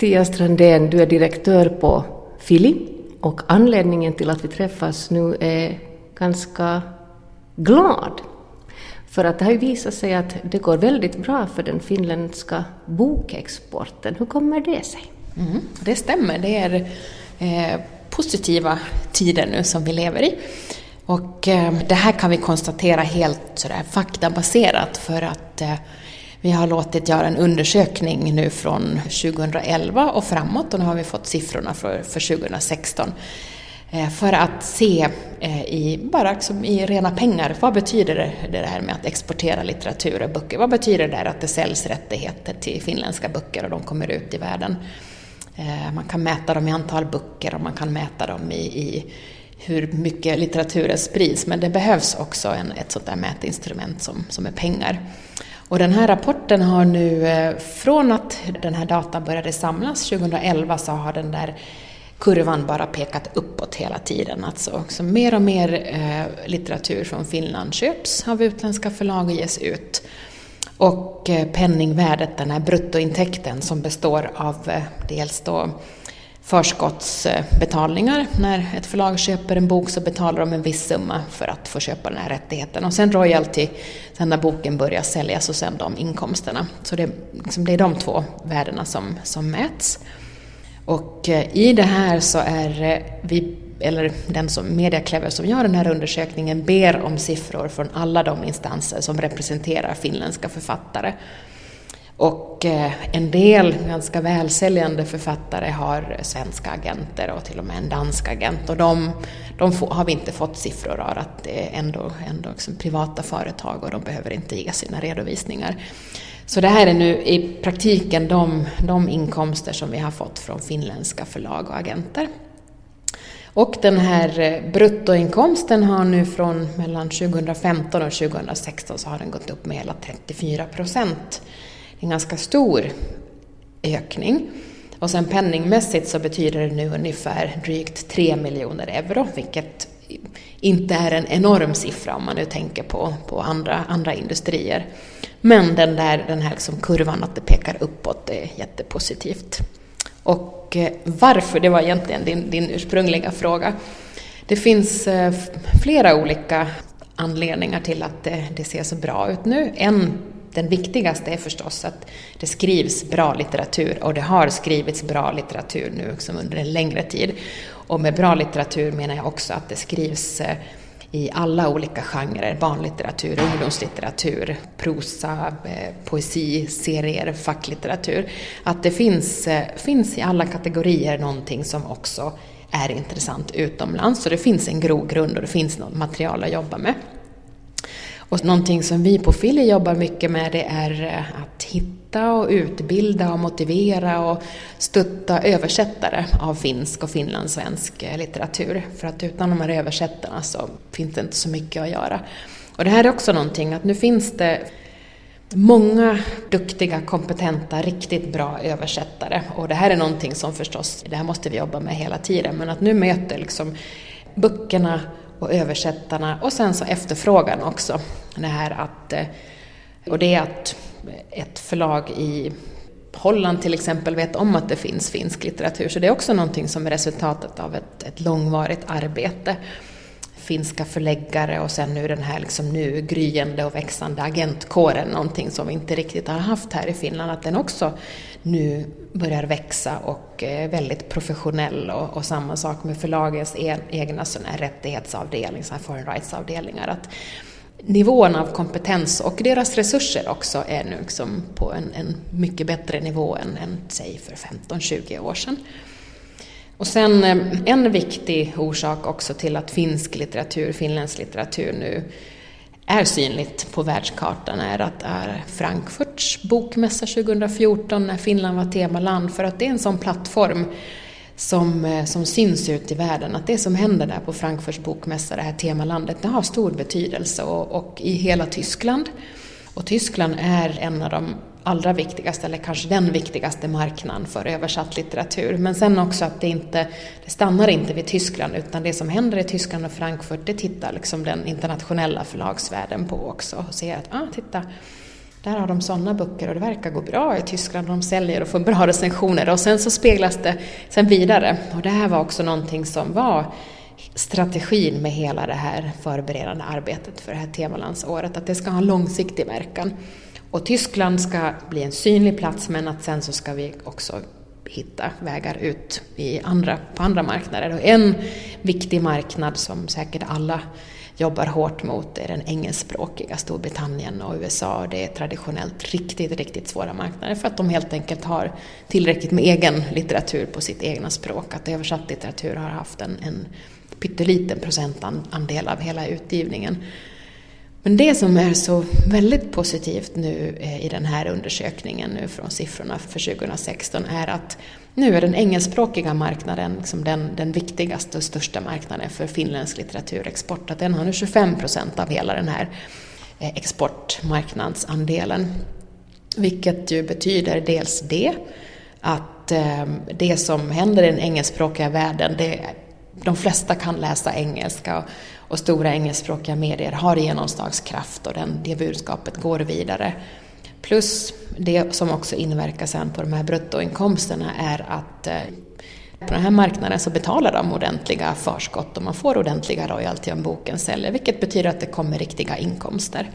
Pia Strandén, du är direktör på Fili och anledningen till att vi träffas nu är ganska glad. För att det har ju visat sig att det går väldigt bra för den finländska bokexporten. Hur kommer det sig? Det stämmer, det är positiva tider nu som vi lever i. Och det här kan vi konstatera helt sådär faktabaserat för att vi har låtit göra en undersökning nu från 2011 och framåt och nu har vi fått siffrorna för 2016 för att se i rena pengar, vad betyder det här med att exportera litteratur och böcker? Vad betyder det att det säljs rättigheter till finländska böcker och de kommer ut i världen? Man kan mäta dem i antal böcker och man kan mäta dem i hur mycket litteraturen sprids, men det behövs också ett sånt där mätinstrument som är pengar. Och den här rapporten har nu, från att den här datan började samlas 2011 så har den där kurvan bara pekat uppåt hela tiden. Alltså så mer och mer litteratur från Finland köps av utländska förlag och ges ut. Och penningvärdet, den här bruttointäkten som består av dels då förskottsbetalningar. När ett förlag köper en bok så betalar de en viss summa för att få köpa den här rättigheten. Och sen royalty, sen när boken börjar säljas och sen de inkomsterna. Så det är de två värdena som mäts. Och i det här så är vi, eller den som Mediaclever som gör den här undersökningen, ber om siffror från alla de instanser som representerar finländska författare. Och en del ganska välsäljande författare har svenska agenter och till och med en dansk agent. Och de har vi inte fått siffror av, att det är ändå liksom privata företag och de behöver inte ge sina redovisningar. Så det här är nu i praktiken de inkomster som vi har fått från finländska förlag och agenter. Och den här bruttoinkomsten har nu från mellan 2015 och 2016 så har den gått upp med hela 34%. En ganska stor ökning. Och sen penningmässigt så betyder det nu ungefär drygt 3 miljoner euro, vilket inte är en enorm siffra om man nu tänker på andra industrier. Men den här liksom kurvan att det pekar uppåt är jättepositivt. Och varför, det var egentligen din ursprungliga fråga. Det finns flera olika anledningar till att det ser så bra ut nu. Den viktigaste är förstås att det skrivs bra litteratur och det har skrivits bra litteratur nu liksom under en längre tid. Och med bra litteratur menar jag också att det skrivs i alla olika genrer, barnlitteratur, ungdomslitteratur, prosa, poesi, serier, facklitteratur. Att det finns i alla kategorier någonting som också är intressant utomlands. Så det finns en grogrund och det finns något material att jobba med. Och någonting som vi på Fili jobbar mycket med, det är att hitta och utbilda och motivera och stötta översättare av finsk och finlandssvensk litteratur. För att utan de här översättarna så finns det inte så mycket att göra. Och det här är också någonting att nu finns det många duktiga, kompetenta, riktigt bra översättare. Och det här är någonting som förstås, det här måste vi jobba med hela tiden. Men att nu möter liksom böckerna och översättarna och sen så efterfrågan också. Det här och det är att ett förlag i Holland till exempel vet om att det finns finsk litteratur. Så det är också någonting som är resultatet av ett långvarigt arbete. Finska förläggare och sen nu den här liksom nu gryende och växande agentkåren, någonting som vi inte riktigt har haft här i Finland, att den också nu börjar växa och är väldigt professionell och samma sak med förlagets egna såna här rättighetsavdelningar, såna här foreign rights-avdelningar, att nivån av kompetens och deras resurser också är nu liksom på en mycket bättre nivå än säg för 15-20 år sedan. Och sen en viktig orsak också till att finländsk litteratur nu är synligt på världskartan är att Frankfurts bokmässa 2014 när Finland var temaland, för att det är en sån plattform som syns ut i världen, att det som händer där på Frankfurts bokmässa, det här temalandet, det har stor betydelse och i hela Tyskland. Och Tyskland är en av de allra viktigaste, eller kanske den viktigaste marknaden för översatt litteratur. Men sen också att det stannar inte vid Tyskland, utan det som händer i Tyskland och Frankfurt, det tittar liksom den internationella förlagsvärlden på också och ser att titta, Där har de sådana böcker och det verkar gå bra i Tyskland. De säljer och får bra recensioner och sen så speglas det sen vidare. Och det här var också någonting som var strategin med hela det här förberedande arbetet för det här temalandsåret. Att det ska ha en långsiktig verkan. Och Tyskland ska bli en synlig plats, men att sen så ska vi också hitta vägar ut på andra marknader. Och en viktig marknad som säkert alla jobbar hårt mot är den engelskspråkiga Storbritannien och USA. Det är traditionellt riktigt svåra marknader för att de helt enkelt har tillräckligt med egen litteratur på sitt egna språk. Att översatt litteratur har haft en pytteliten procentandel av hela utgivningen. Men det som är så väldigt positivt nu i den här undersökningen nu från siffrorna för 2016 är att nu är den engelskspråkiga marknaden liksom den viktigaste och största marknaden för finländsk litteraturexport. Att den har nu 25% av hela den här exportmarknadsandelen. Vilket ju betyder dels det att det som händer i den engelskspråkiga världen, de flesta kan läsa engelska och stora engelskspråkiga medier har genomslagskraft och det budskapet går vidare. Plus det som också inverkar sen på de här bruttoinkomsterna är att på den här marknaden så betalar de ordentliga förskott och man får ordentliga royalty om boken säljer, vilket betyder att det kommer riktiga inkomster.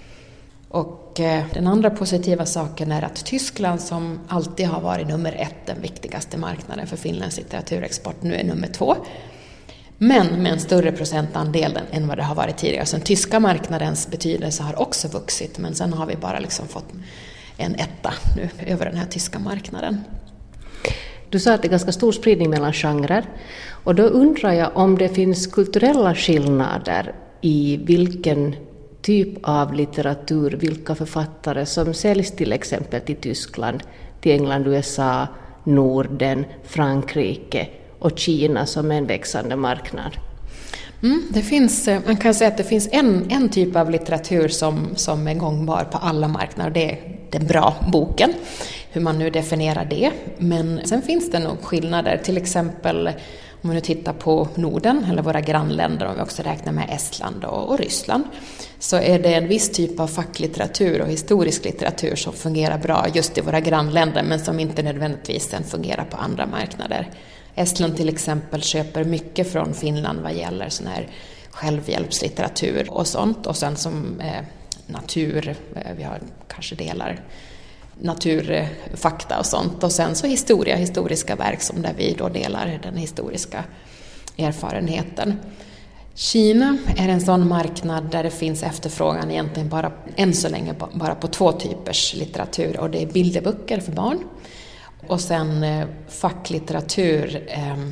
Och den andra positiva saken är att Tyskland, som alltid har varit nummer 1, den viktigaste marknaden för Finlands litteraturexport, nu är nummer 2. Men med en större procentandel än vad det har varit tidigare. Så den tyska marknadens betydelse har också vuxit, men sen har vi bara liksom fått en etta nu över den här tyska marknaden. Du sa att det är ganska stor spridning mellan genrer, och då undrar jag om det finns kulturella skillnader i vilken typ av litteratur, vilka författare som säljs till exempel till Tyskland, till England, USA, Norden, Frankrike och Kina som en växande marknad. Det finns, man kan säga att det finns en typ av litteratur som är gångbar på alla marknader. Det är den bra boken, hur man nu definierar det. Men sen finns det nog skillnader, till exempel om vi nu tittar på Norden eller våra grannländer, om vi också räknar med Estland och Ryssland, så är det en viss typ av facklitteratur och historisk litteratur som fungerar bra just i våra grannländer, men som inte nödvändigtvis sen fungerar på andra marknader. Estland till exempel köper mycket från Finland vad gäller sån här självhjälpslitteratur och sånt. Och sen som natur, vi har kanske delar naturfakta och sånt. Och sen så historiska verk som där vi då delar den historiska erfarenheten. Kina är en sån marknad där det finns efterfrågan egentligen än så länge bara på 2 typers litteratur. Och det är bilderböcker för barn. Och sen facklitteratur,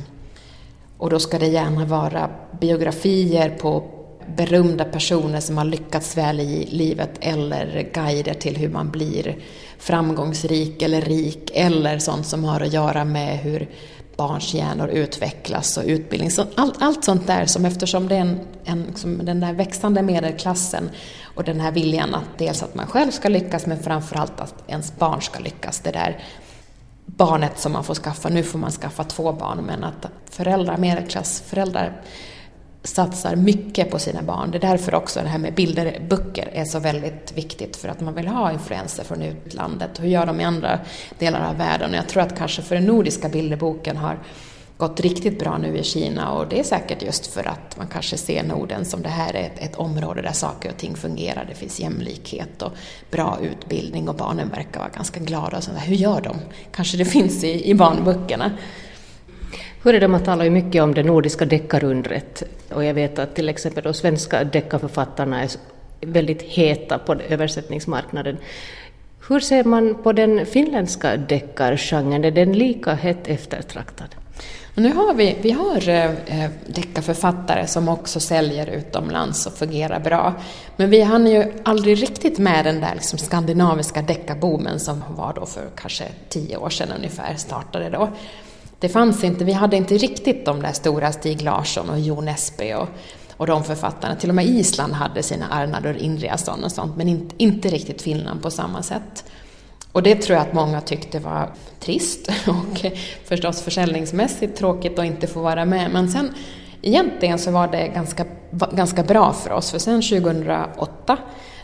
och då ska det gärna vara biografier på berömda personer som har lyckats väl i livet, eller guider till hur man blir framgångsrik eller rik, eller sånt som har att göra med hur barns hjärnor utvecklas och utbildning. Så allt sånt där, som eftersom det är som den där växande medelklassen och den här viljan att dels att man själv ska lyckas, men framförallt att ens barn ska lyckas, det där barnet som man får skaffa, nu får man skaffa 2 barn, men att medelklassföräldrar satsar mycket på sina barn. Det är därför också det här med bilderböcker är så väldigt viktigt, för att man vill ha influenser från utlandet. Hur gör de i andra delar av världen? Och jag tror att kanske för den nordiska bilderboken har gått riktigt bra nu i Kina, och det är säkert just för att man kanske ser Norden som det här är ett område där saker och ting fungerar. Det finns jämlikhet och bra utbildning och barnen verkar vara ganska glada. Så hur gör de? Kanske det finns i barnböckerna. Hur är det, man talar ju mycket om det nordiska deckarundret, och jag vet att till exempel de svenska deckarförfattarna är väldigt heta på översättningsmarknaden. Hur ser man på den finländska deckargenren? Är den lika hett eftertraktad? Nu har vi har deckarförfattare som också säljer utomlands och fungerar bra. Men vi hann ju aldrig riktigt med den där liksom skandinaviska deckarboomen som var då för kanske 10 år sedan ungefär startade då. Det fanns inte, vi hade inte riktigt de där stora Stig Larsson och Jo Nesbø och de författarna. Till och med Island hade sina Arnadur Indriasson och sånt, men inte riktigt Finland på samma sätt. Och det tror jag att många tyckte var trist och förstås försäljningsmässigt tråkigt att inte få vara med. Men sen egentligen så var det ganska bra för oss. För sen 2008,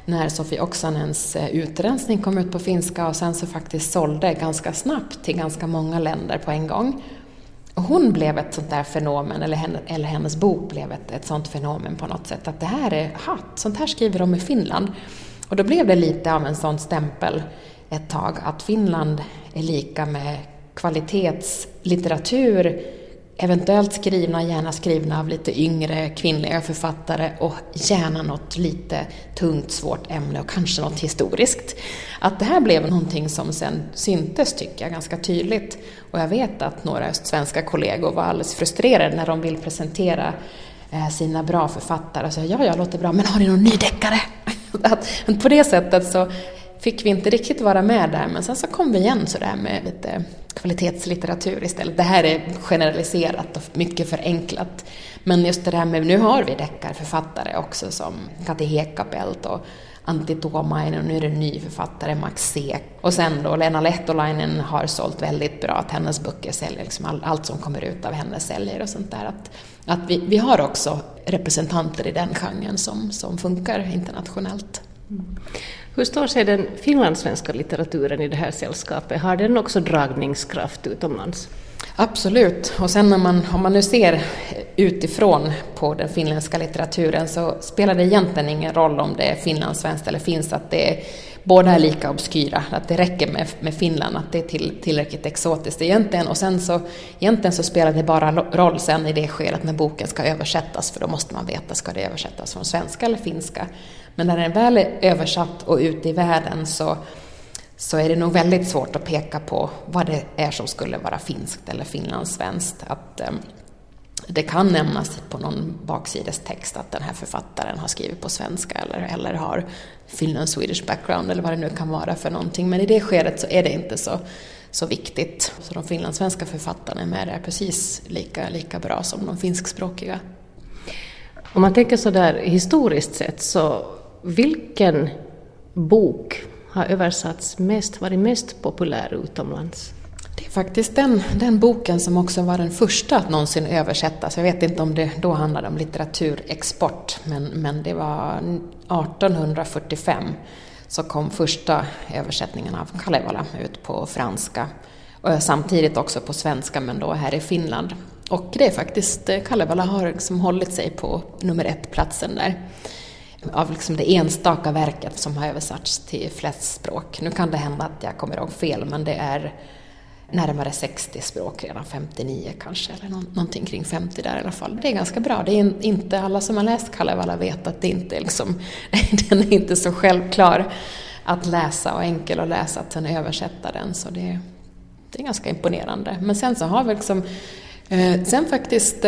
när Sofie Oksanens utrensning kom ut på finska och sen så faktiskt sålde ganska snabbt till ganska många länder på en gång. Och hon blev ett sånt där fenomen, eller hennes bok blev ett sånt fenomen på något sätt, att det här är sånt här skriver de i Finland. Och då blev det lite av en sån stämpel ett tag, att Finland är lika med kvalitetslitteratur, eventuellt gärna skrivna av lite yngre kvinnliga författare och gärna något lite tungt, svårt ämne och kanske något historiskt. Att det här blev någonting som sen syntes, tycker jag, ganska tydligt. Och jag vet att några svenska kollegor var alldeles frustrerade när de vill presentera sina bra författare och säga, ja, låter bra, men har ni någon ny deckare? På det sättet så fick vi inte riktigt vara med där, men sen så kom vi igen så där med lite kvalitetslitteratur istället. Det här är generaliserat och mycket förenklat. Men just det där med, nu har vi deckarförfattare också som Kati Hiekkapelt och Antti Tuomainen, och nu är det en ny författare, Max Seek. Och sen då Lena Lehtolainen har sålt väldigt bra, att hennes böcker säljer, liksom allt som kommer ut av henne säljer och sånt där. Att vi har också representanter i den genren som funkar internationellt. Mm. Hur står sig den finlandssvenska litteraturen i det här sällskapet? Har den också dragningskraft utomlands? Absolut. Och sen om man nu ser utifrån på den finländska litteraturen så spelar det egentligen ingen roll om det är finlandssvenskt eller finns, att båda är lika obskyra. Att det räcker med Finland, att det är tillräckligt exotiskt egentligen. Och sen så spelar det bara roll sen i det skedet när boken ska översättas, för då måste man veta, ska det översättas från svenska eller finska. Men när den väl är översatt och ute i världen så är det nog väldigt svårt att peka på vad det är som skulle vara finskt eller finlandssvenskt. Att det kan nämnas på någon baksidestext att den här författaren har skrivit på svenska eller har Finland-Swedish background eller vad det nu kan vara för någonting. Men i det skedet så är det inte så viktigt. Så de finlandssvenska författarna är med där precis lika bra som de finskspråkiga. Om man tänker så där historiskt sett, så vilken bok har varit mest populär utomlands? Det är faktiskt den boken som också var den första att någonsin översättas. Jag vet inte om det då handlade om litteraturexport, men det var 1845 så kom första översättningen av Kalevala ut på franska. Och samtidigt också på svenska, men då här i Finland. Och det är faktiskt, Kalevala har liksom hållit sig på nummer 1-platsen där. Av liksom det enstaka verket som har översatts till flest språk. Nu kan det hända att jag kommer ihåg fel, men det är närmare 60 språk, redan 59 kanske, eller någonting kring 50 där i alla fall. Det är ganska bra. Det är inte alla som har läst Kalevala vet att det inte är liksom, den är inte så självklar att läsa och enkel att läsa, att sen översätta den. Så det är ganska imponerande. Men sen så har vi liksom sen faktiskt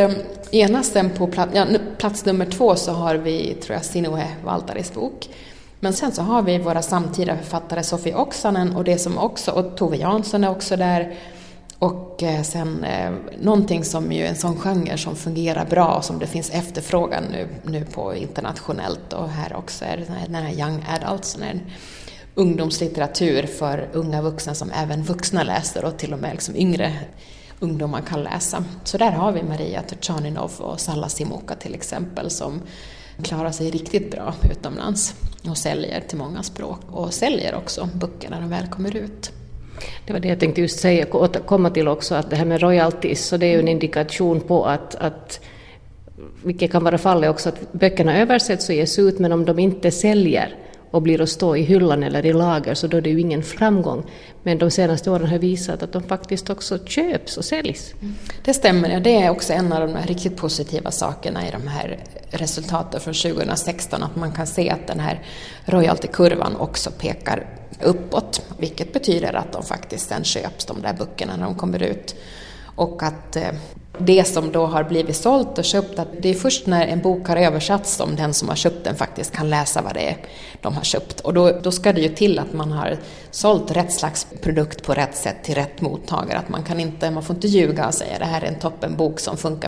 sen på plats nummer 2 så har vi, tror jag, Sinuhe Valtaris bok. Men sen så har vi våra samtida författare Sofie Oksanen och Tove Jansson är också där. Och sen någonting som ju är en sån genre som fungerar bra och som det finns efterfrågan nu på internationellt, och här också är den här Young Adults, en ungdomslitteratur för unga vuxna som även vuxna läser och till och med liksom yngre ungdomar kan läsa. Så där har vi Maria Turchaninov och Salla Simoka till exempel, som klarar sig riktigt bra utomlands och säljer till många språk och säljer också böcker när de väl kommer ut. Det var det jag tänkte just säga, komma till också, att det här med royalties, så det är ju en indikation på att vilket kan vara fallet också, att böckerna översätts och ges ut, men om de inte säljer och blir att stå i hyllan eller i lager, så då är det ju ingen framgång. Men de senaste åren har visat att de faktiskt också köps och säljs. Det stämmer, ja. Det är också en av de riktigt positiva sakerna i de här resultaten från 2016, att man kan se att den här royalty-kurvan också pekar uppåt, vilket betyder att de faktiskt sen köps, de där böckerna, när de kommer ut. Och att det som då har blivit sålt och köpt, att det är först när en bok har översatts som den som har köpt den faktiskt kan läsa vad det är de har köpt. Och då ska det ju till att man har sålt rätt slags produkt på rätt sätt till rätt mottagare. Att man får inte ljuga och säga det här är en toppenbok som funkar